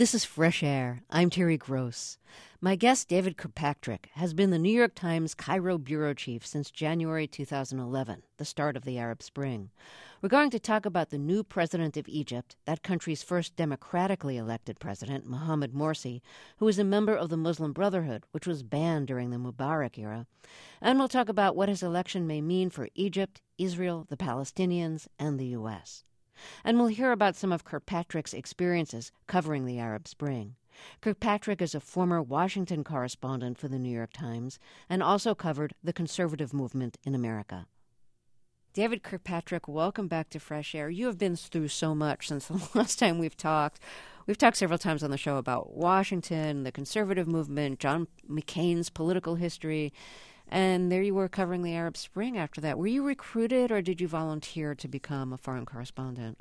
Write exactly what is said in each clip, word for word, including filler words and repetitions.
This is Fresh Air. I'm Terry Gross. My guest, David Kirkpatrick, has been the New York Times Cairo bureau chief since January two thousand eleven, the start of the Arab Spring. We're going to talk about the new president of Egypt, that country's first democratically elected president, Mohamed Morsi, who is a member of the Muslim Brotherhood, which was banned during the Mubarak era. And we'll talk about what his election may mean for Egypt, Israel, the Palestinians, and the U S And we'll hear about some of Kirkpatrick's experiences covering the Arab Spring. Kirkpatrick is a former Washington correspondent for the New York Times and also covered the conservative movement in America. David Kirkpatrick, welcome back to Fresh Air. You have been through so much since the last time we've talked. We've talked several times on the show about Washington, the conservative movement, John McCain's political history, and there you were covering the Arab Spring after that. Were you recruited or did you volunteer to become a foreign correspondent?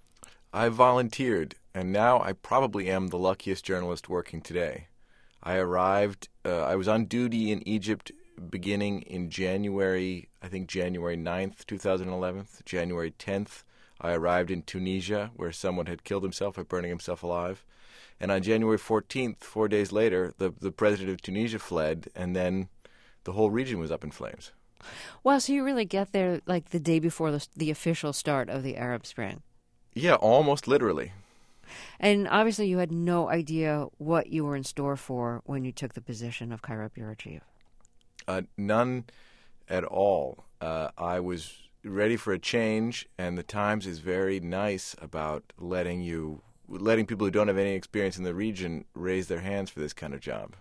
I volunteered, and now I probably am the luckiest journalist working today. I arrived, uh, I was on duty in Egypt beginning in January, I think January ninth, twenty eleven. January tenth, I arrived in Tunisia, where someone had killed himself by burning himself alive. And on January fourteenth, four days later, the, the president of Tunisia fled, and then the whole region was up in flames. Wow, so you really get there like the day before the, the official start of the Arab Spring. Yeah, almost literally. And obviously you had no idea what you were in store for when you took the position of Cairo bureau chief. Uh, none at all. Uh, I was ready for a change, and the Times is very nice about letting you, letting people who don't have any experience in the region raise their hands for this kind of job.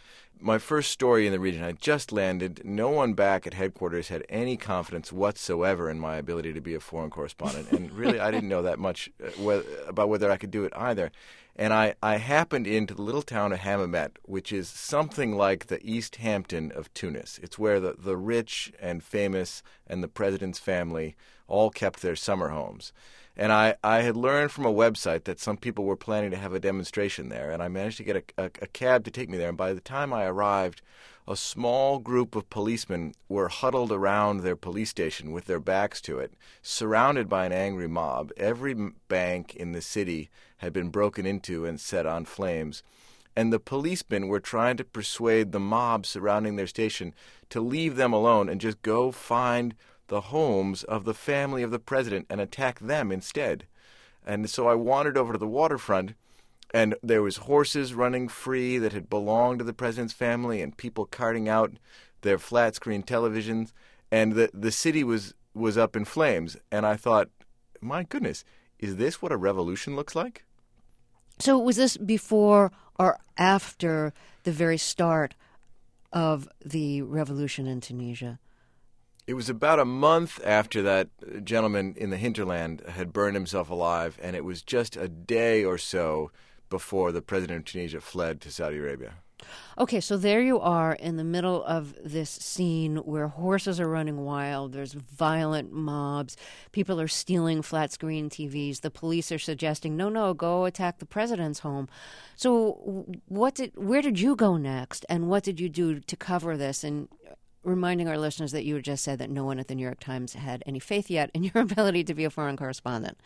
My first story in the region, I just landed. No one back at headquarters had any confidence whatsoever in my ability to be a foreign correspondent. And really, I didn't know that much uh, wh- about whether I could do it either. And I, I happened into the little town of Hammamet, which is something like the East Hampton of Tunis. It's where the, the rich and famous and the president's family all kept their summer homes. And I, I had learned from a website that some people were planning to have a demonstration there, and I managed to get a, a, a cab to take me there. And by the time I arrived, a small group of policemen were huddled around their police station with their backs to it, surrounded by an angry mob. Every bank in the city had been broken into and set on flames. And the policemen were trying to persuade the mob surrounding their station to leave them alone and just go find the homes of the family of the president and attack them instead. And so I wandered over to the waterfront, and there was horses running free that had belonged to the president's family and people carting out their flat-screen televisions, and the, the city was, was up in flames. And I thought, my goodness, is this what a revolution looks like? So was this before or after the very start of the revolution in Tunisia? It was about a month after that gentleman in the hinterland had burned himself alive, and it was just a day or so before the president of Tunisia fled to Saudi Arabia. Okay, so there you are in the middle of this scene where horses are running wild, there's violent mobs, people are stealing flat-screen T Vs, the police are suggesting, no, no, go attack the president's home. So what did, where did you go next, and what did you do to cover this? And reminding our listeners that you just said that no one at the New York Times had any faith yet in your ability to be a foreign correspondent.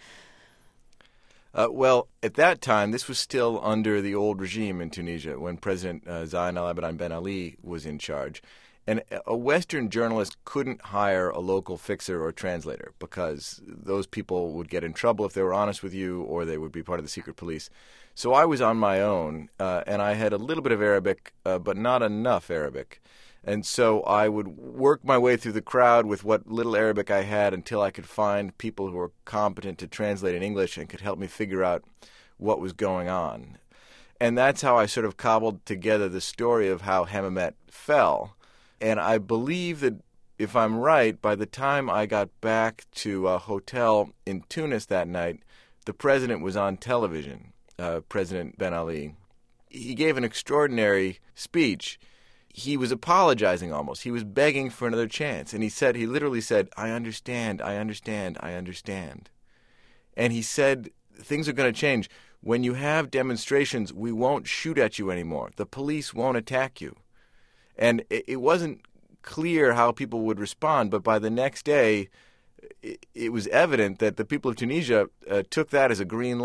Uh, well, at that time, this was still under the old regime in Tunisia when President uh, Zain al-Abidine Ben Ali was in charge. And a Western journalist couldn't hire a local fixer or translator because those people would get in trouble if they were honest with you, or they would be part of the secret police. So I was on my own, uh, and I had a little bit of Arabic, uh, but not enough Arabic. And so I would work my way through the crowd with what little Arabic I had until I could find people who were competent to translate in English and could help me figure out what was going on. And that's how I sort of cobbled together the story of how Hammamet fell. And I believe that, if I'm right, by the time I got back to a hotel in Tunis that night, the president was on television, uh, President Ben Ali. He gave an extraordinary speech. He was apologizing almost. He was begging for another chance. And he said, he literally said, I understand, I understand, I understand. And he said, things are going to change. When you have demonstrations, we won't shoot at you anymore. The police won't attack you. And it, it wasn't clear how people would respond, but by the next day, it, it was evident that the people of Tunisia uh, took that as a green light.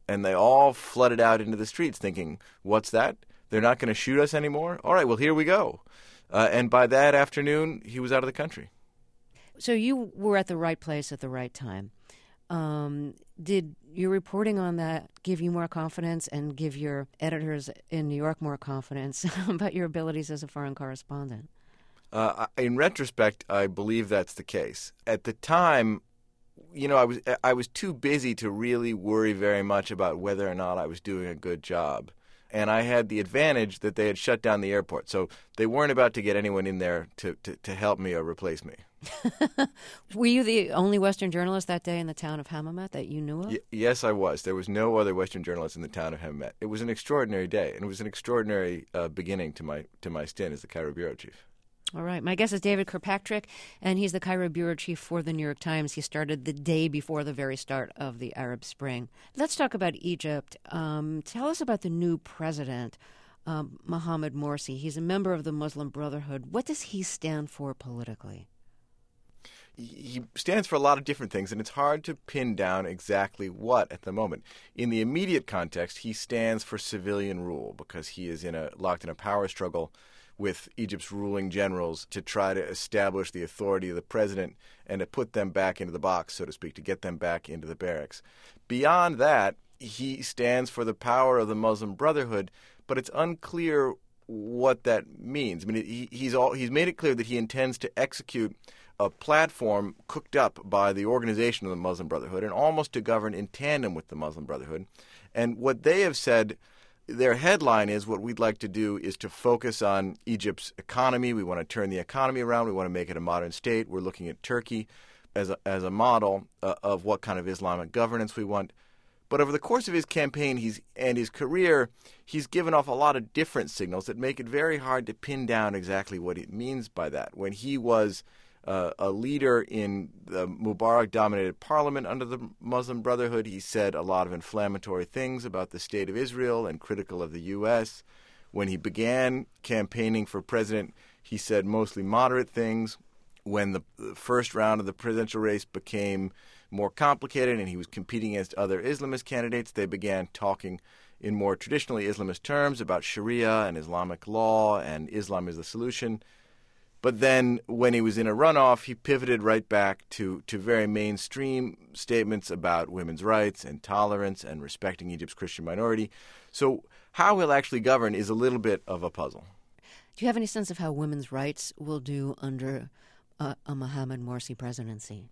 And they all flooded out into the streets thinking, what's that? They're not going to shoot us anymore? All right, well, here we go. Uh, and by that afternoon, he was out of the country. So you were at the right place at the right time. Um, did your reporting on that give you more confidence and give your editors in New York more confidence about your abilities as a foreign correspondent? Uh, in retrospect, I believe that's the case. At the time, you know, I was I was too busy to really worry very much about whether or not I was doing a good job. And I had the advantage that they had shut down the airport. So they weren't about to get anyone in there to, to, to help me or replace me. Were you the only Western journalist that day in the town of Hammamet that you knew of? Y- yes, I was. There was no other Western journalist in the town of Hammamet. It was an extraordinary day, and it was an extraordinary uh, beginning to my to my stint as the Cairo bureau chief. All right. My guest is David Kirkpatrick, and he's the Cairo bureau chief for the New York Times. He started the day before the very start of the Arab Spring. Let's talk about Egypt. Um, tell us about the new president, um, Mohamed Morsi. He's a member of the Muslim Brotherhood. What does he stand for politically? He stands for a lot of different things, and it's hard to pin down exactly what at the moment. In the immediate context, he stands for civilian rule because he is in a locked in a power struggle with Egypt's ruling generals to try to establish the authority of the president and to put them back into the box, so to speak, to get them back into the barracks. Beyond that, he stands for the power of the Muslim Brotherhood, but it's unclear what that means. I mean, he, he's all, he's made it clear that he intends to execute a platform cooked up by the organization of the Muslim Brotherhood and almost to govern in tandem with the Muslim Brotherhood. And what they have said, their headline is, what we'd like to do is to focus on Egypt's economy. We want to turn the economy around. We want to make it a modern state. We're looking at Turkey as a, as a model uh, of what kind of Islamic governance we want. But over the course of his campaign he's, and his career, he's given off a lot of different signals that make it very hard to pin down exactly what it means by that. When he was uh, a leader in the Mubarak-dominated parliament under the Muslim Brotherhood, he said a lot of inflammatory things about the state of Israel and critical of the U S. When he began campaigning for president, he said mostly moderate things. When the first round of the presidential race became more complicated and he was competing against other Islamist candidates, they began talking in more traditionally Islamist terms about Sharia and Islamic law and Islam is the solution. But then when he was in a runoff, he pivoted right back to, to very mainstream statements about women's rights and tolerance and respecting Egypt's Christian minority. So how he'll actually govern is a little bit of a puzzle. Do you have any sense of how women's rights will do under uh, a Mohamed Morsi presidency?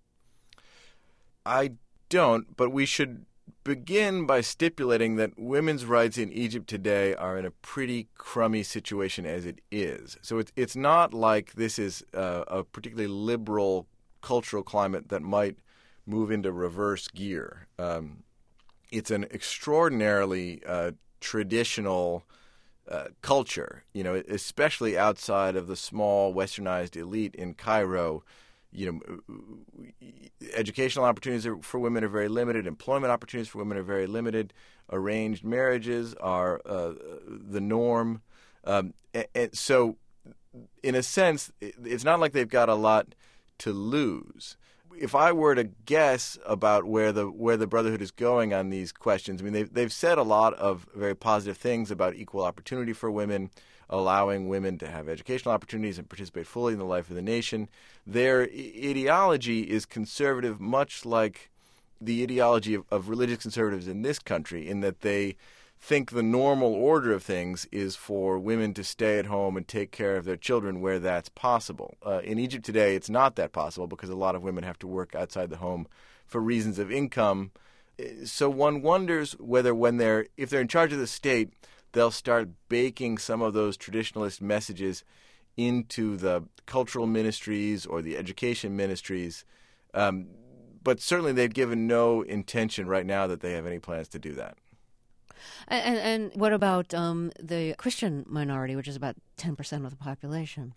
I don't, but we should begin by stipulating that women's rights in Egypt today are in a pretty crummy situation as it is. So it's it's not like this is uh, a particularly liberal cultural climate that might move into reverse gear. Um, it's an extraordinarily uh, traditional uh, culture, you know, especially outside of the small westernized elite in Cairo. You know, educational opportunities for women are very limited. Employment opportunities for women are very limited. Arranged marriages are uh, the norm. Um, and, and so, in a sense, it's not like they've got a lot to lose. If I were to guess about where the where the Brotherhood is going on these questions, I mean, they've, they've said a lot of very positive things about equal opportunity for women, allowing women to have educational opportunities and participate fully in the life of the nation. Their ideology is conservative, much like the ideology of, of religious conservatives in this country, in that they think the normal order of things is for women to stay at home and take care of their children where that's possible. Uh, in Egypt today, it's not that possible because a lot of women have to work outside the home for reasons of income. So one wonders whether when they're, if they're in charge of the state, they'll start baking some of those traditionalist messages into the cultural ministries or the education ministries. Um, but certainly they've given no intention right now that they have any plans to do that. And, and what about um, the Christian minority, which is about ten percent of the population?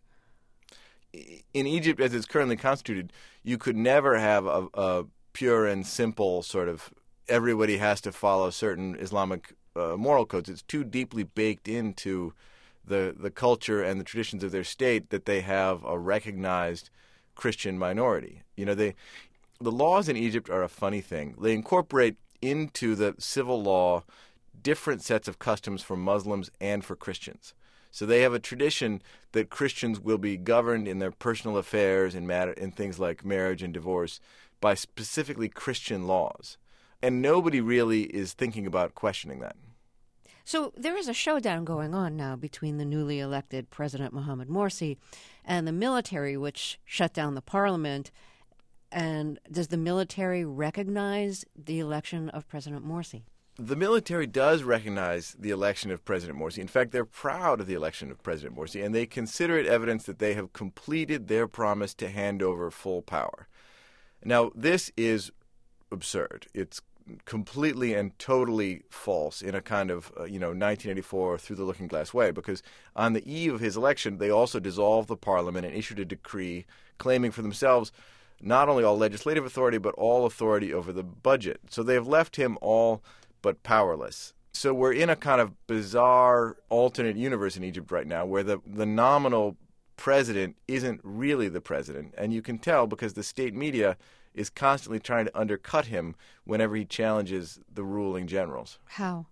In Egypt, as it's currently constituted, you could never have a, a pure and simple sort of everybody has to follow certain Islamic uh, moral codes. It's too deeply baked into the the culture and the traditions of their state that they have a recognized Christian minority. You know, they the laws in Egypt are a funny thing. They incorporate into the civil law different sets of customs for Muslims and for Christians. So they have a tradition that Christians will be governed in their personal affairs in matter in things like marriage and divorce by specifically Christian laws. And nobody really is thinking about questioning that. So there is a showdown going on now between the newly elected President Mohamed Morsi and the military, which shut down the parliament. And does the military recognize the election of President Morsi? The military does recognize the election of President Morsi. In fact, they're proud of the election of President Morsi, and they consider it evidence that they have completed their promise to hand over full power. Now, this is absurd. It's completely and totally false in a kind of, uh, you know, nineteen eighty-four through the looking glass way, because on the eve of his election, they also dissolved the parliament and issued a decree claiming for themselves not only all legislative authority, but all authority over the budget. So they have left him all but powerless. So we're in a kind of bizarre alternate universe in Egypt right now where the, the nominal president isn't really the president. And you can tell because the state media is constantly trying to undercut him whenever he challenges the ruling generals. How?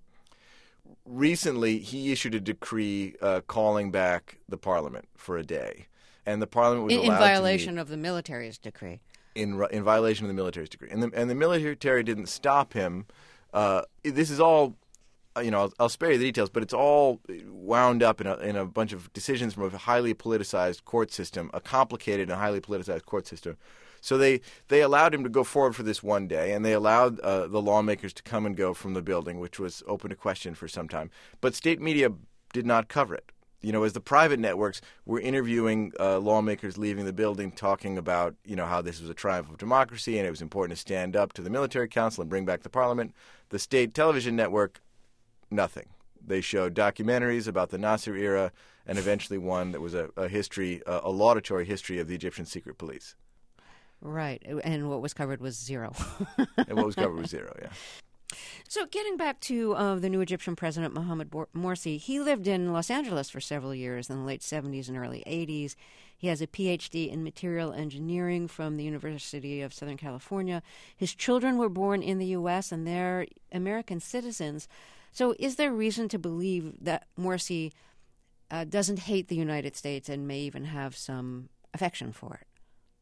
Recently, he issued a decree uh, calling back the parliament for a day. And the parliament was in, allowed in violation to meet, of the military's decree. In, in violation of the military's decree. And the, and the military didn't stop him. Uh, this is all, you know, I'll, I'll spare you the details, but it's all wound up in a, in a bunch of decisions from a highly politicized court system, a complicated and highly politicized court system. So they, they allowed him to go forward for this one day, and they allowed uh, the lawmakers to come and go from the building, which was open to question for some time. But state media did not cover it. You know, as the private networks were interviewing uh, lawmakers leaving the building, talking about, you know, how this was a triumph of democracy and it was important to stand up to the military council and bring back the parliament. The state television network, nothing. They showed documentaries about the Nasser era and eventually one that was a, a history, a, a laudatory history of the Egyptian secret police. Right. And what was covered was zero. And what was covered was zero, yeah. So getting back to uh, the new Egyptian president, Mohamed Morsi, he lived in Los Angeles for several years in the late seventies and early eighties. He has a P H D in material engineering from the University of Southern California. His children were born in the U S and they're American citizens. So is there reason to believe that Morsi uh, doesn't hate the United States and may even have some affection for it?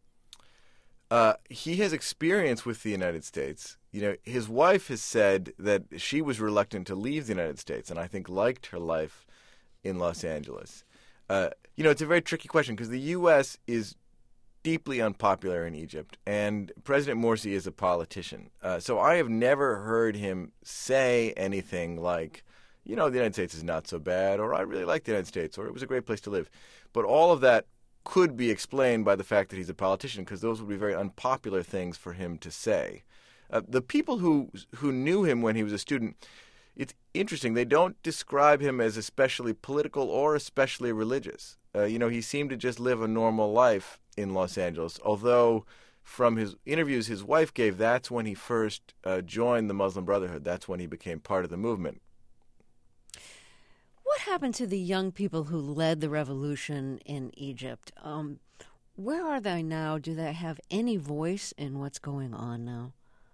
Uh, he has experience with the United States. You know, his wife has said that she was reluctant to leave the United States and I think liked her life in Los Angeles. Uh, you know, it's a very tricky question because the U S is deeply unpopular in Egypt and President Morsi is a politician. Uh, so I have never heard him say anything like, you know, the United States is not so bad, or I really like the United States, or it was a great place to live. But all of that could be explained by the fact that he's a politician, because those would be very unpopular things for him to say. Uh, the people who who knew him when he was a student, it's interesting, they don't describe him as especially political or especially religious. Uh, you know, he seemed to just live a normal life in Los Angeles, although from his interviews his wife gave, that's when he first uh, joined the Muslim Brotherhood. That's when he became part of the movement. What happened to the young people who led the revolution in Egypt? Um, where are they now? Do they have any voice in what's going on now?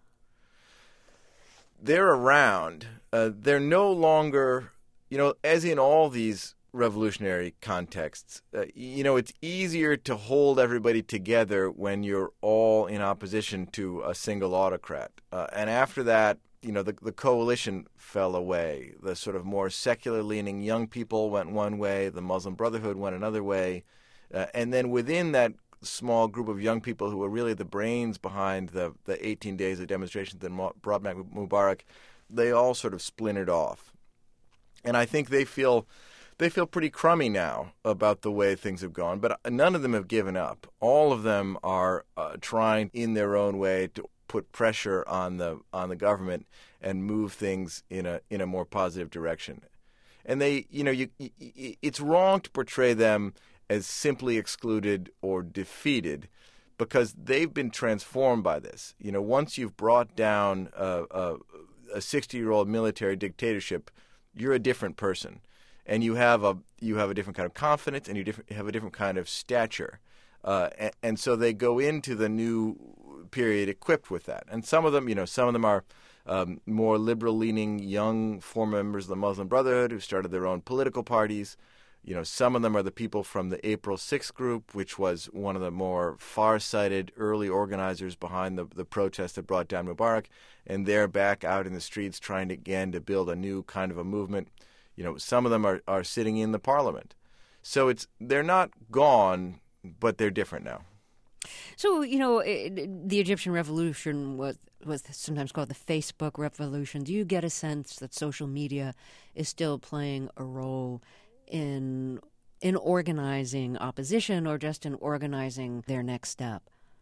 They're around. Uh, they're no longer, you know, as in all these revolutionary contexts, uh, you know, it's easier to hold everybody together when you're all in opposition to a single autocrat. Uh, and after that, you know, the, the coalition fell away. The sort of more secular-leaning young people went one way. The Muslim Brotherhood went another way. Uh, and then within that small group of young people who were really the brains behind the, the eighteen days of demonstrations that brought back Mubarak, they all sort of splintered off. And I think they feel they feel pretty crummy now about the way things have gone. But none of them have given up. All of them are uh, trying in their own way to put pressure on the on the government and move things in a in a more positive direction. And they, you know, you, it's wrong to portray them as simply excluded or defeated, because they've been transformed by this. You know, once you've brought down a sixty-year-old military dictatorship, you're a different person, and you have a you have a different kind of confidence, and you different, have a different kind of stature. Uh, and, and so they go into the new period equipped with that. And some of them, you know, some of them are um, more liberal-leaning young former members of the Muslim Brotherhood who started their own political parties. You know, some of them are the people from the April sixth group, which was one of the more far-sighted early organizers behind the, the protest that brought down Mubarak, and they're back out in the streets trying to, again to build a new kind of a movement. You know, some of them are, are sitting in the parliament. So it's they're not gone, but they're different now. So, you know, it, the Egyptian revolution was was sometimes called the Facebook revolution. Do you get a sense that social media is still playing a role in in organizing opposition or just in organizing their next step?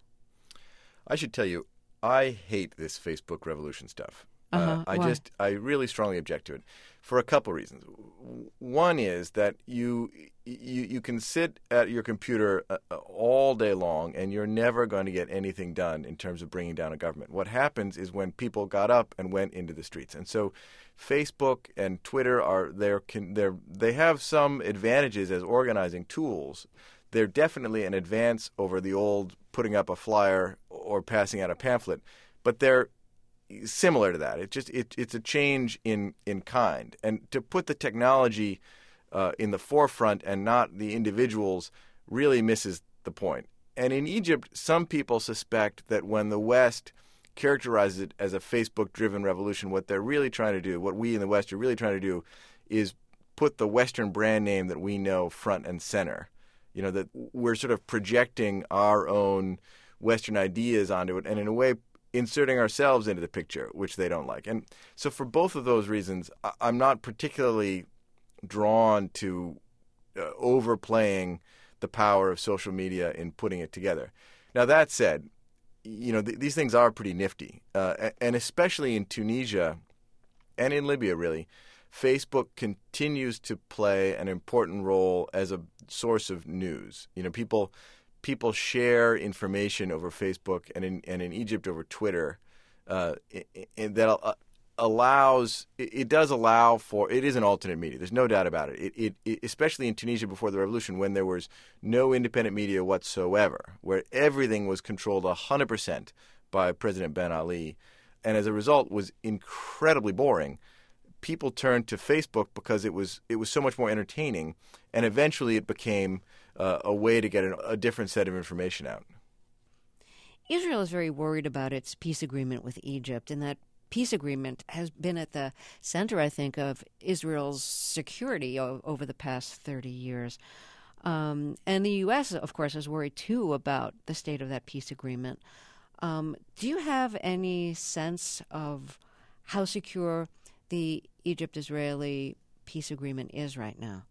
I should tell you, I hate this Facebook revolution stuff. Uh-huh. Uh, I Why? just, I really strongly object to it for a couple reasons. One is that you, you, you can sit at your computer uh, all day long and you're never going to get anything done in terms of bringing down a government. What happens is when people got up and went into the streets. And so Facebook and Twitter are, they're, they're, they have some advantages as organizing tools. They're definitely an advance over the old putting up a flyer or passing out a pamphlet, but they're similar to that. It just it, it's a change in, in kind. And to put the technology uh, in the forefront and not the individuals really misses the point. And in Egypt, some people suspect that when the West characterizes it as a Facebook-driven revolution, what they're really trying to do, what we in the West are really trying to do, is put the Western brand name that we know front and center. You know, that we're sort of projecting our own Western ideas onto it, and in a way inserting ourselves into the picture, which they don't like. And so for both of those reasons, I'm not particularly drawn to uh, overplaying the power of social media in putting it together. Now, that said, you know, th- these things are pretty nifty. Uh, and especially in Tunisia and in Libya, really, Facebook continues to play an important role as a source of news. You know, people... People share information over Facebook and in and in Egypt over Twitter. Uh, and that uh, allows it, it does allow for it is an alternate media. There's no doubt about it. It, it. it especially in Tunisia before the revolution, when there was no independent media whatsoever, where everything was controlled one hundred percent by President Ben Ali, and as a result was incredibly boring. People turned to Facebook because it was it was so much more entertaining, and eventually it became uh, a way to get a, a different set of information out. Israel is very worried about its peace agreement with Egypt, and that peace agreement has been at the center, I think, of Israel's security o- over the past thirty years. Um, and the U S, of course, is worried, too, about the state of that peace agreement. Um, do you have any sense of how secure the Egypt-Israeli peace agreement is right now?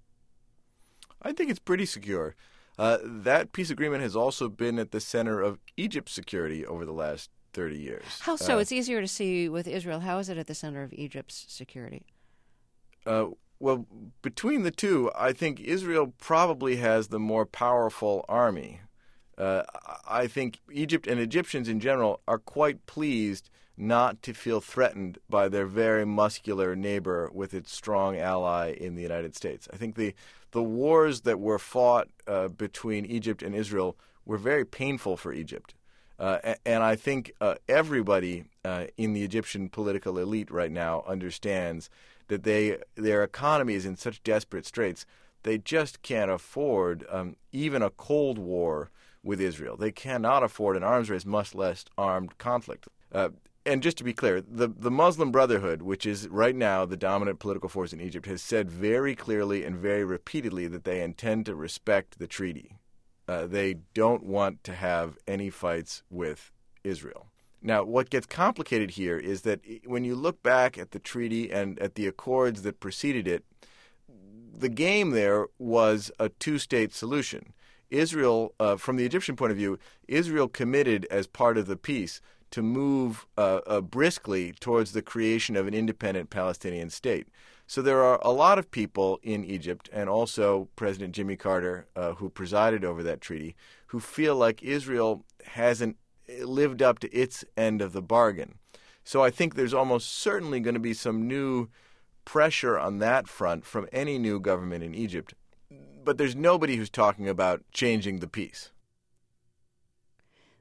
I think it's pretty secure. Uh, that peace agreement has also been at the center of Egypt's security over the last thirty years. How so? Uh, It's easier to see with Israel. How is it at the center of Egypt's security? Uh, well, between the two, I think Israel probably has the more powerful army. Uh, I think Egypt and Egyptians in general are quite pleased not to feel threatened by their very muscular neighbor with its strong ally in the United States. I think the the wars that were fought uh, between Egypt and Israel were very painful for Egypt. Uh, and I think uh, everybody uh, in the Egyptian political elite right now understands that they their economy is in such desperate straits, they just can't afford um, even a Cold War with Israel. They cannot afford an arms race, much less armed conflict. Uh, and just to be clear, the, the Muslim Brotherhood, which is right now the dominant political force in Egypt, has said very clearly and very repeatedly that they intend to respect the treaty. Uh, they don't want to have any fights with Israel. Now, what gets complicated here is that when you look back at the treaty and at the accords that preceded it, the game there was a two-state solution. Israel, uh, from the Egyptian point of view, Israel committed as part of the peace to move uh, uh, briskly towards the creation of an independent Palestinian state. So there are a lot of people in Egypt, and also President Jimmy Carter, uh, who presided over that treaty, who feel like Israel hasn't lived up to its end of the bargain. So I think there's almost certainly going to be some new pressure on that front from any new government in Egypt. But there's nobody who's talking about changing the peace.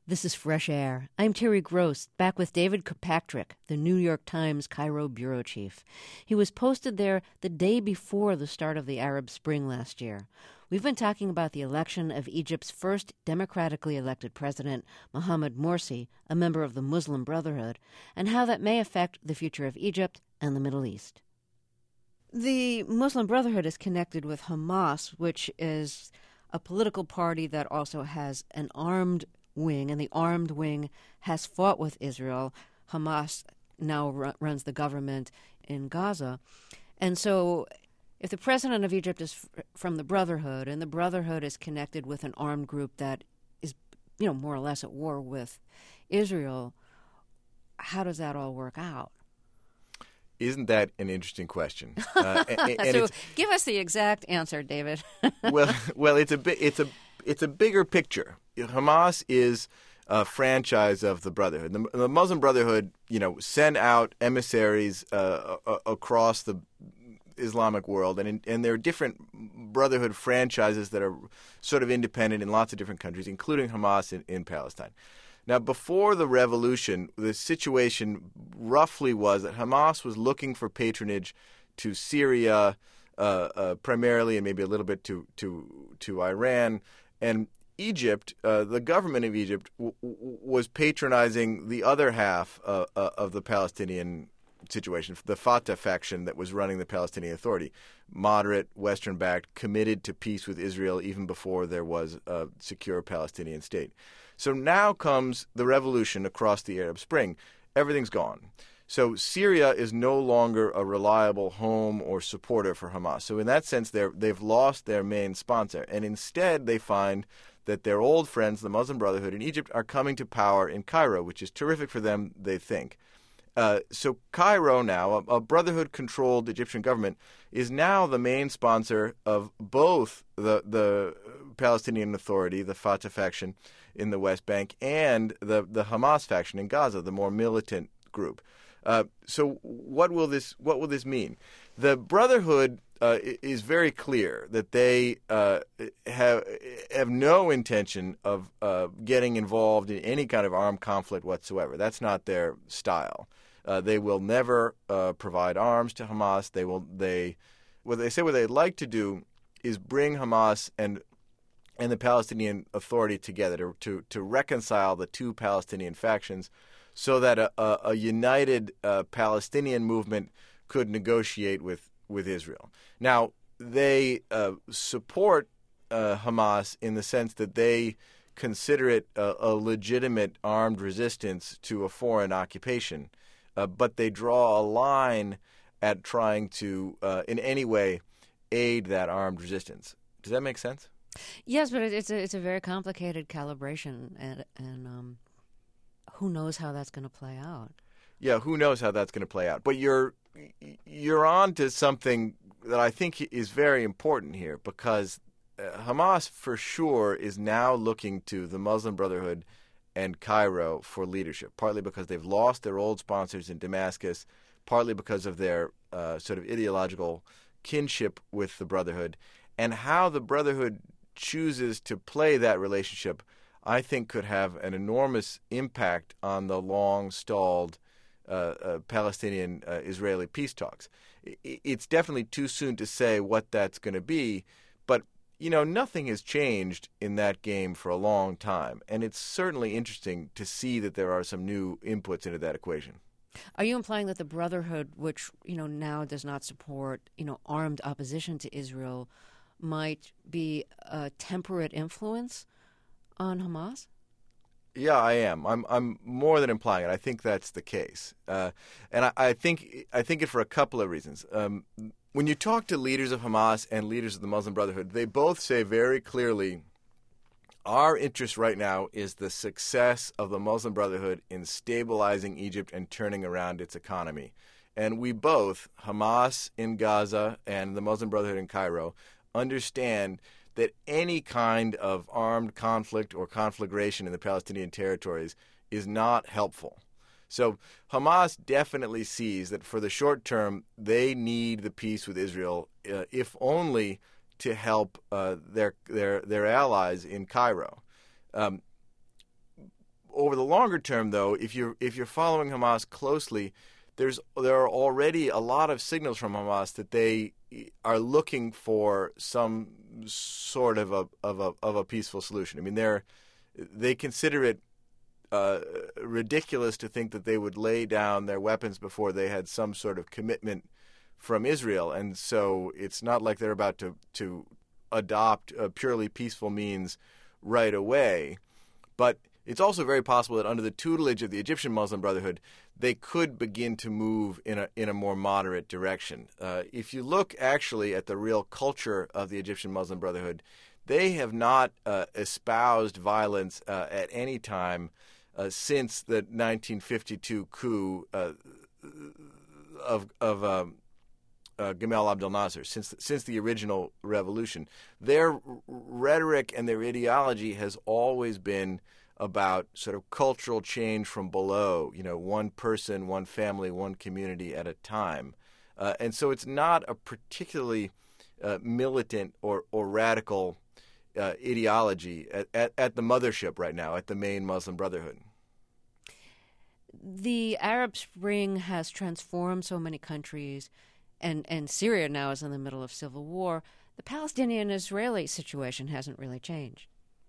This is Fresh Air. I'm Terry Gross, back with David Kirkpatrick, the New York Times Cairo bureau chief. He was posted there the day before the start of the Arab Spring last year. We've been talking about the election of Egypt's first democratically elected president, Mohamed Morsi, a member of the Muslim Brotherhood, and how that may affect the future of Egypt and the Middle East. The Muslim Brotherhood is connected with Hamas, which is a political party that also has an armed wing, and the armed wing has fought with Israel. Hamas now ru- runs the government in Gaza. And so if the president of Egypt is f- from the Brotherhood, and the Brotherhood is connected with an armed group that is, you know, more or less at war with Israel, how does that all work out? Isn't that an interesting question? Uh, and, and so it's, give us the exact answer, David. well, well, it's a bi- it's a it's a bigger picture. Hamas is a franchise of the Brotherhood. The, the Muslim Brotherhood, you know, send out emissaries uh, uh, across the Islamic world, and in, and there are different Brotherhood franchises that are sort of independent in lots of different countries, including Hamas in, in Palestine. Now, before the revolution, the situation roughly was that Hamas was looking for patronage to Syria, uh, uh, primarily, and maybe a little bit to to to Iran, and Egypt. Uh, the government of Egypt w- w- was patronizing the other half uh, uh, of the Palestinian situation, the Fatah faction that was running the Palestinian Authority, moderate, Western-backed, committed to peace with Israel even before there was a secure Palestinian state. So now comes the revolution across the Arab Spring. Everything's gone. So Syria is no longer a reliable home or supporter for Hamas. So in that sense, they're, they've lost their main sponsor. And instead, they find that their old friends, the Muslim Brotherhood in Egypt, are coming to power in Cairo, which is terrific for them, they think. Uh, so Cairo now, a, a Brotherhood-controlled Egyptian government, is now the main sponsor of both the the Palestinian Authority, the Fatah faction in the West Bank, and the, the Hamas faction in Gaza, the more militant group. Uh, so what will this what will this mean? The Brotherhood uh, is very clear that they uh, have have no intention of uh, getting involved in any kind of armed conflict whatsoever. That's not their style. Uh, they will never uh, provide arms to Hamas. They will they what they say what they'd like to do is bring Hamas and and the Palestinian Authority together to to, to reconcile the two Palestinian factions, so that a, a, a united uh, Palestinian movement could negotiate with, with Israel. Now, they uh, support uh, Hamas in the sense that they consider it a, a legitimate armed resistance to a foreign occupation, uh, but they draw a line at trying to, uh, in any way, aid that armed resistance. Does that make sense? Yes, but it's a, it's a very complicated calibration, and, and um, who knows how that's going to play out? Yeah, who knows how that's going to play out? But you're you're on to something that I think is very important here, because uh, Hamas for sure is now looking to the Muslim Brotherhood and Cairo for leadership, partly because they've lost their old sponsors in Damascus, partly because of their uh, sort of ideological kinship with the Brotherhood, and how the Brotherhood chooses to play that relationship, I think, could have an enormous impact on the long-stalled uh, uh, Palestinian-Israeli uh, peace talks. It's definitely too soon to say what that's going to be, but, you know, nothing has changed in that game for a long time, and it's certainly interesting to see that there are some new inputs into that equation. Are you implying that the Brotherhood, which, you know, now does not support, you know, armed opposition to Israel, might be a temperate influence on Hamas? Yeah, I am. I'm. I'm more than implying it. I think that's the case, uh, and I, I think. I think it for a couple of reasons. Um, when you talk to leaders of Hamas and leaders of the Muslim Brotherhood, they both say very clearly, our interest right now is the success of the Muslim Brotherhood in stabilizing Egypt and turning around its economy. And we both, Hamas in Gaza and the Muslim Brotherhood in Cairo, understand that any kind of armed conflict or conflagration in the Palestinian territories is not helpful. So Hamas definitely sees that for the short term, they need the peace with Israel, uh, if only to help uh, their their their allies in Cairo. Um, over the longer term, though, if you're if you're following Hamas closely, there's there are already a lot of signals from Hamas that they are looking for some sort of a of a of a peaceful solution. I mean, they're they consider it uh, ridiculous to think that they would lay down their weapons before they had some sort of commitment from Israel, and so it's not like they're about to to adopt a purely peaceful means right away. But it's also very possible that under the tutelage of the Egyptian Muslim Brotherhood, they could begin to move in a in a more moderate direction. Uh, if you look actually at the real culture of the Egyptian Muslim Brotherhood, they have not uh, espoused violence uh, at any time uh, since the nineteen fifty-two coup uh, of of um, uh, Gamal Abdel Nasser, since since the original revolution. Their r- rhetoric and their ideology has always been about sort of cultural change from below, you know, one person, one family, one community at a time. Uh, and so it's not a particularly uh, militant or, or radical uh, ideology at, at, at the mothership right now, at the main Muslim Brotherhood. The Arab Spring has transformed so many countries, and, and Syria now is in the middle of civil war. The Palestinian-Israeli situation hasn't really changed.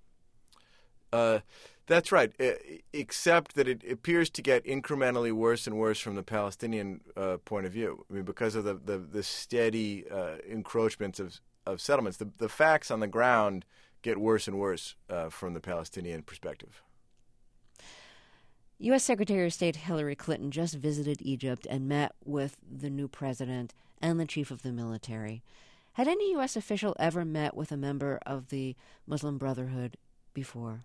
Uh, that's right, except that it appears to get incrementally worse and worse from the Palestinian uh, point of view. I mean, because of the, the, the steady uh, encroachments of, of settlements, the, the facts on the ground get worse and worse uh, from the Palestinian perspective. U S. Secretary of State Hillary Clinton just visited Egypt and met with the new president and the chief of the military. Had any U S official ever met with a member of the Muslim Brotherhood before?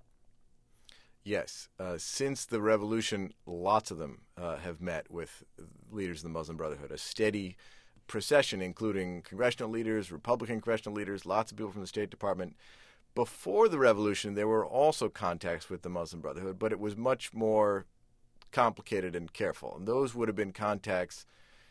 Yes. Uh, since the revolution, lots of them uh, have met with leaders of the Muslim Brotherhood. A steady procession, including congressional leaders, Republican congressional leaders, lots of people from the State Department. Before the revolution, there were also contacts with the Muslim Brotherhood, but it was much more complicated and careful. And those would have been contacts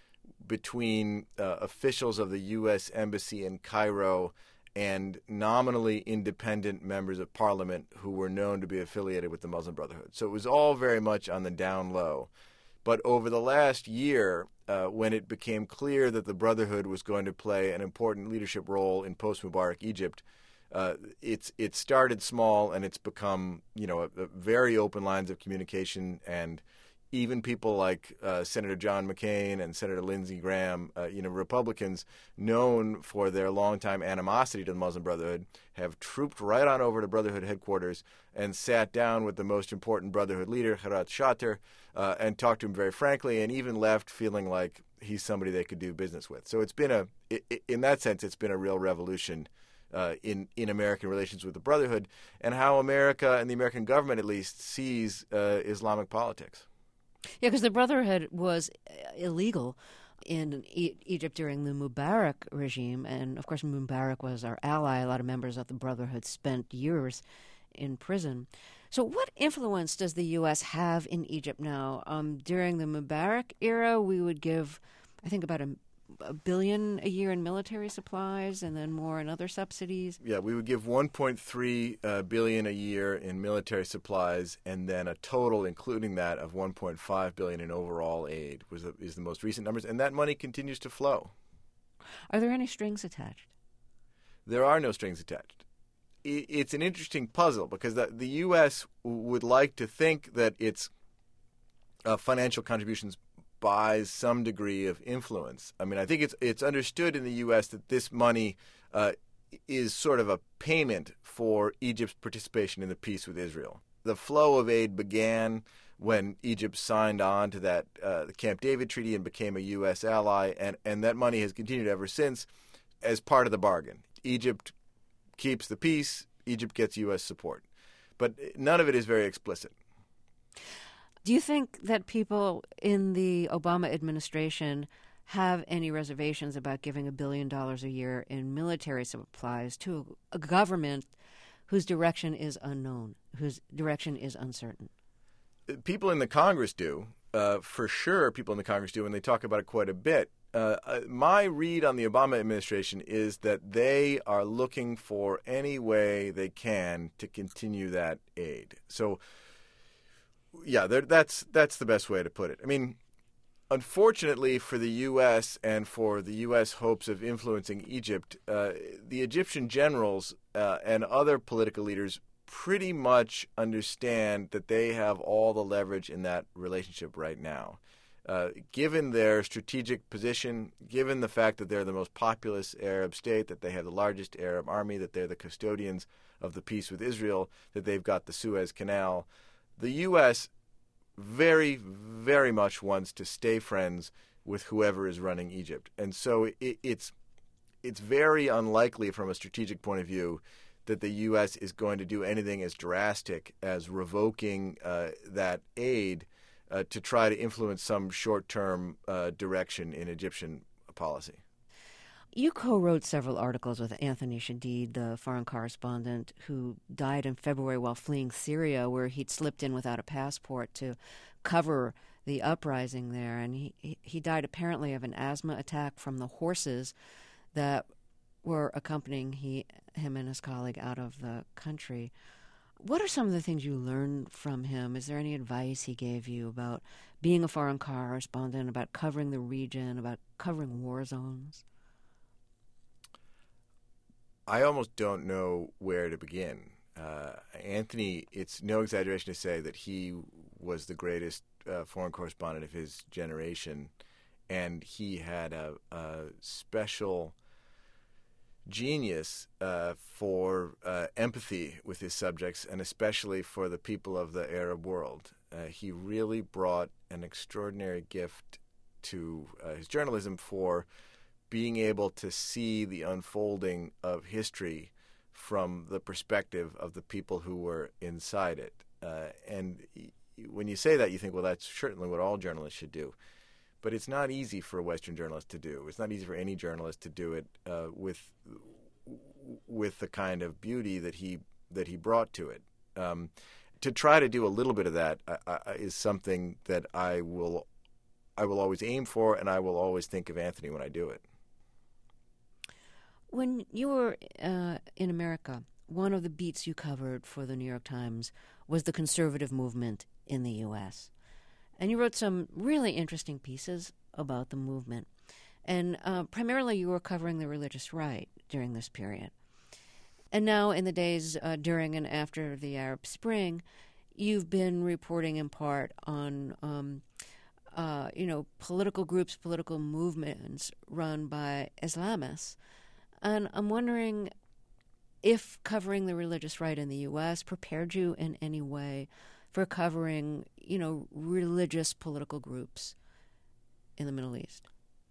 between uh, officials of the U S Embassy in Cairo and nominally independent members of parliament who were known to be affiliated with the Muslim Brotherhood. So it was all very much on the down low. But over the last year, uh, when it became clear that the Brotherhood was going to play an important leadership role in post-Mubarak Egypt, uh, it's it started small and it's become, you know, a, a very open lines of communication, and even people like uh, Senator John McCain and Senator Lindsey Graham, uh, you know, Republicans known for their longtime animosity to the Muslim Brotherhood, have trooped right on over to Brotherhood headquarters and sat down with the most important Brotherhood leader, Kharat Shater, uh, and talked to him very frankly, and even left feeling like he's somebody they could do business with. So it's been a, in that sense, it's been a real revolution uh, in, in American relations with the Brotherhood and how America and the American government at least sees uh, Islamic politics. Yeah, because the Brotherhood was illegal in e- Egypt during the Mubarak regime, and of course Mubarak was our ally. A lot of members of the Brotherhood spent years in prison. So what influence does the U S have in Egypt now? Um, during the Mubarak era, we would give, I think, about a a billion a year in military supplies and then more in other subsidies. Yeah, we would give one point three uh, billion a year in military supplies, and then a total, including that, of one point five billion in overall aid was the, is the most recent numbers, and that money continues to flow. Are there any strings attached? There are no strings attached. I, it's an interesting puzzle because the, the U S would like to think that its uh, financial contributions buys some degree of influence. I mean, I think it's it's understood in the U S that this money uh, is sort of a payment for Egypt's participation in the peace with Israel. The flow of aid began when Egypt signed on to that uh, the Camp David Treaty and became a U S ally, and, and that money has continued ever since as part of the bargain. Egypt keeps the peace, Egypt gets U S support. But none of it is very explicit. Do you think that people in the Obama administration have any reservations about giving a billion dollars a year in military supplies to a government whose direction is unknown, whose direction is uncertain? People in the Congress do. Uh, for sure, people in the Congress do, and they talk about it quite a bit. Uh, my read on the Obama administration is that they are looking for any way they can to continue that aid. So Yeah, that's that's the best way to put it. I mean, unfortunately for the U S and for the U S hopes of influencing Egypt, uh, the Egyptian generals uh, and other political leaders pretty much understand that they have all the leverage in that relationship right now. Uh, given their strategic position, given the fact that they're the most populous Arab state, that they have the largest Arab army, that they're the custodians of the peace with Israel, that they've got the Suez Canal, the U S very, very much wants to stay friends with whoever is running Egypt. And so it, it's it's very unlikely from a strategic point of view that the U S is going to do anything as drastic as revoking uh, that aid uh, to try to influence some short-term uh, direction in Egyptian policy. You co-wrote several articles with Anthony Shadid, the foreign correspondent who died in February while fleeing Syria, where he'd slipped in without a passport to cover the uprising there. And he, he died apparently of an asthma attack from the horses that were accompanying he, him and his colleague out of the country. What are some of the things you learned from him? Is there any advice he gave you about being a foreign correspondent, about covering the region, about covering war zones? I almost don't know where to begin. Uh, Anthony, it's no exaggeration to say that he was the greatest uh, foreign correspondent of his generation, and he had a, a special genius uh, for uh, empathy with his subjects, and especially for the people of the Arab world. Uh, he really brought an extraordinary gift to uh, his journalism for being able to see the unfolding of history from the perspective of the people who were inside it. Uh, and when you say that, you think, well, that's certainly what all journalists should do. But it's not easy for a Western journalist to do. It's not easy for any journalist to do it uh, with with the kind of beauty that he that he brought to it. Um, to try to do a little bit of that uh, uh, is something that I will I will always aim for, and I will always think of Anthony when I do it. When you were uh, in America, one of the beats you covered for the New York Times was the conservative movement in the U S And you wrote some really interesting pieces about the movement. And uh, primarily you were covering the religious right during this period. And now in the days uh, during and after the Arab Spring, you've been reporting in part on, um, uh, you know, political groups, political movements run by Islamists. And I'm wondering if covering the religious right in the U S prepared you in any way for covering, you know, religious political groups in the Middle East.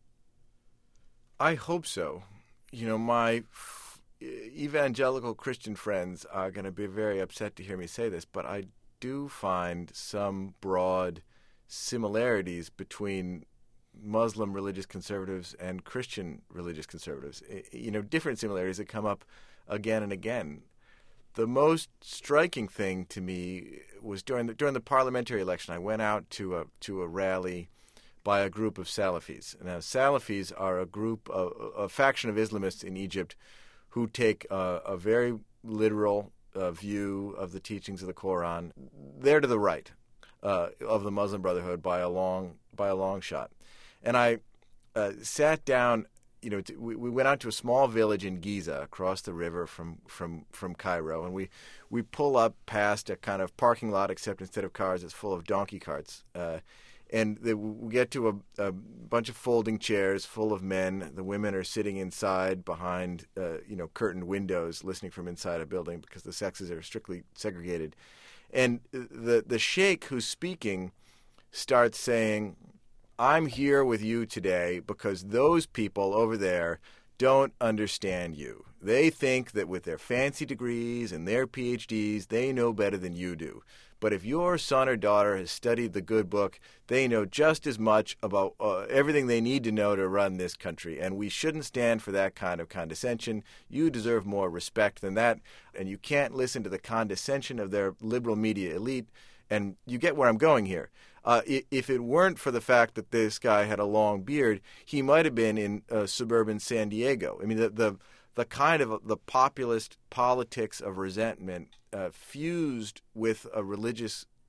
I hope so. You know, my f- evangelical Christian friends are going to be very upset to hear me say this, but I do find some broad similarities between Muslim religious conservatives and Christian religious conservatives. You know, different similarities that come up again and again. The most striking thing to me was during the during the parliamentary election. I went out to a to a rally by a group of Salafis. Now, Salafis are a group, a, a faction of Islamists in Egypt who take a, a very literal uh, view of the teachings of the Quran. They're to the right uh, of the Muslim Brotherhood by a long by a long shot. And I uh, sat down. You know, t- we, we went out to a small village in Giza across the river from, from, from Cairo, and we, we pull up past a kind of parking lot, except instead of cars, it's full of donkey carts. Uh, and the, we get to a, a bunch of folding chairs full of men. The women are sitting inside behind, uh, you know, curtained windows, listening from inside a building because the sexes are strictly segregated. And the the sheikh who's speaking starts saying, I'm here with you today because those people over there don't understand you. They think that with their fancy degrees and their P H Ds, they know better than you do. But if your son or daughter has studied the good book, they know just as much about uh, everything they need to know to run this country. And we shouldn't stand for that kind of condescension. You deserve more respect than that. And you can't listen to the condescension of their liberal media elite. And you get where I'm going here. Uh, if it weren't for the fact that this guy had a long beard, he might have been in uh, suburban San Diego. I mean, the the, the kind of the populist politics of resentment uh, fused with a religious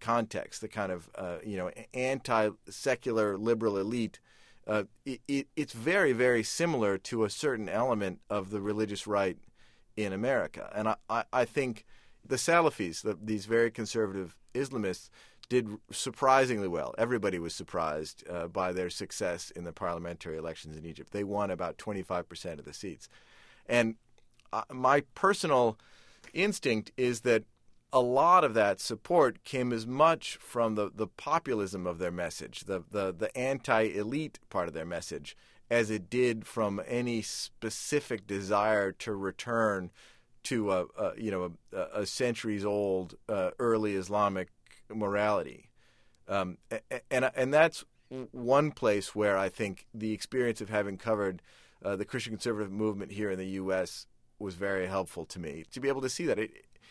context, the kind of uh, you know anti-secular liberal elite, uh, it, it, it's very, very similar to a certain element of the religious right in America. And I, I, I think the Salafis, the, these very conservative Islamists, did surprisingly well. Everybody was surprised uh, by their success in the parliamentary elections in Egypt. They won about twenty-five percent of the seats. And uh, my personal instinct is that a lot of that support came as much from the, the populism of their message, the, the, the anti-elite part of their message, as it did from any specific desire to return to a, a you know a, a centuries-old uh, early Islamic morality, um, and and that's one place where I think the experience of having covered uh, the Christian conservative movement here in the U S was very helpful to me to be able to see that. It,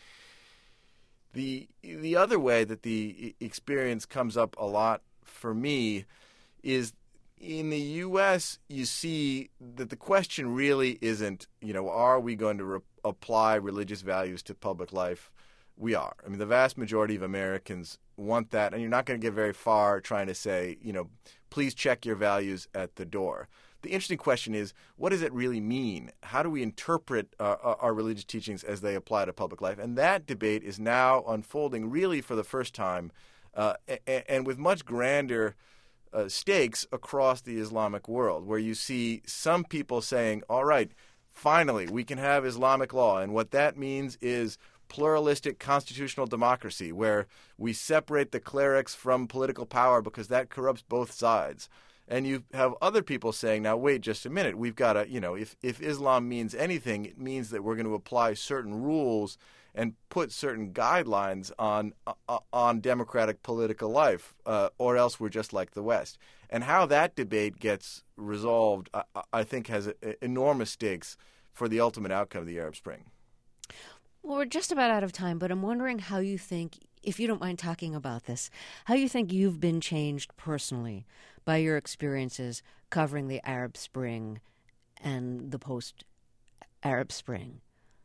the the other way that the experience comes up a lot for me is in the U S you see that the question really isn't, you know, are we going to re- apply religious values to public life? We are. I mean, the vast majority of Americans want that, and you're not going to get very far trying to say, you know, please check your values at the door. The interesting question is, what does it really mean? How do we interpret uh, our religious teachings as they apply to public life? And that debate is now unfolding really for the first time, uh, and, and with much grander uh, stakes across the Islamic world, where you see some people saying, all right, finally, we can have Islamic law. And what that means is pluralistic constitutional democracy, where we separate the clerics from political power because that corrupts both sides. And you have other people saying, now, wait just a minute, we've got to, you know, if, if Islam means anything, it means that we're going to apply certain rules and put certain guidelines on uh, on democratic political life, uh, or else we're just like the West. And how that debate gets resolved, I, I think, has a, enormous stakes for the ultimate outcome of the Arab Spring. Well, we're just about out of time, but I'm wondering how you think, if you don't mind talking about this, how you think you've been changed personally by your experiences covering the Arab Spring and the post-Arab Spring.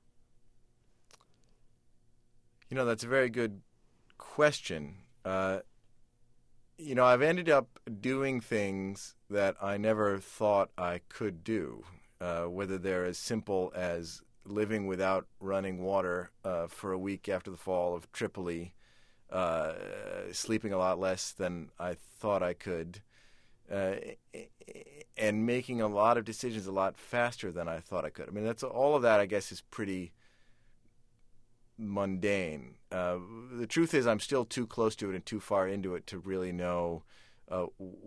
You know, that's a very good question. Uh, you know, I've ended up doing things that I never thought I could do, uh, whether they're as simple as living without running water uh, for a week after the fall of Tripoli, uh, sleeping a lot less than I thought I could, uh, and making a lot of decisions a lot faster than I thought I could. I mean, that's all of that, I guess, is pretty mundane. Uh, the truth is I'm still too close to it and too far into it to really know uh,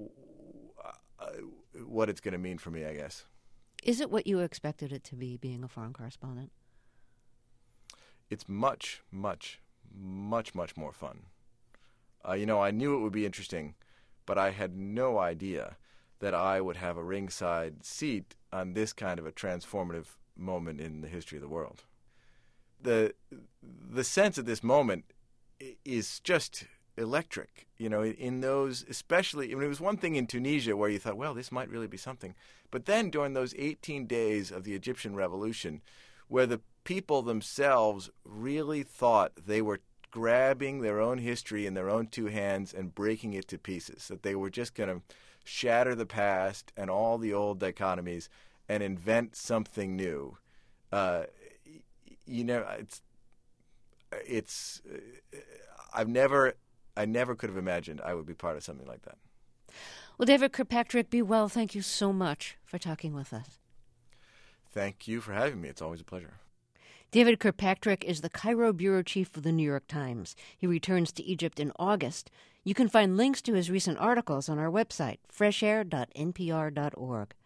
what it's going to mean for me, I guess. Is it what you expected it to be, being a foreign correspondent? It's much, much, much, much more fun. Uh, you know, I knew it would be interesting, but I had no idea that I would have a ringside seat on this kind of a transformative moment in the history of the world. The the sense of this moment is just electric, you know, in those, especially, I mean, it was one thing in Tunisia where you thought, well, this might really be something. But then during those eighteen days of the Egyptian Revolution, where the people themselves really thought they were grabbing their own history in their own two hands and breaking it to pieces, that they were just going to shatter the past and all the old dichotomies and invent something new. Uh, you know, it's, it's, uh, I've never, I never could have imagined I would be part of something like that. Well, David Kirkpatrick, be well. Thank you so much for talking with us. Thank you for having me. It's always a pleasure. David Kirkpatrick is the Cairo bureau chief for the New York Times. He returns to Egypt in August. You can find links to his recent articles on our website, fresh air dot n p r dot org.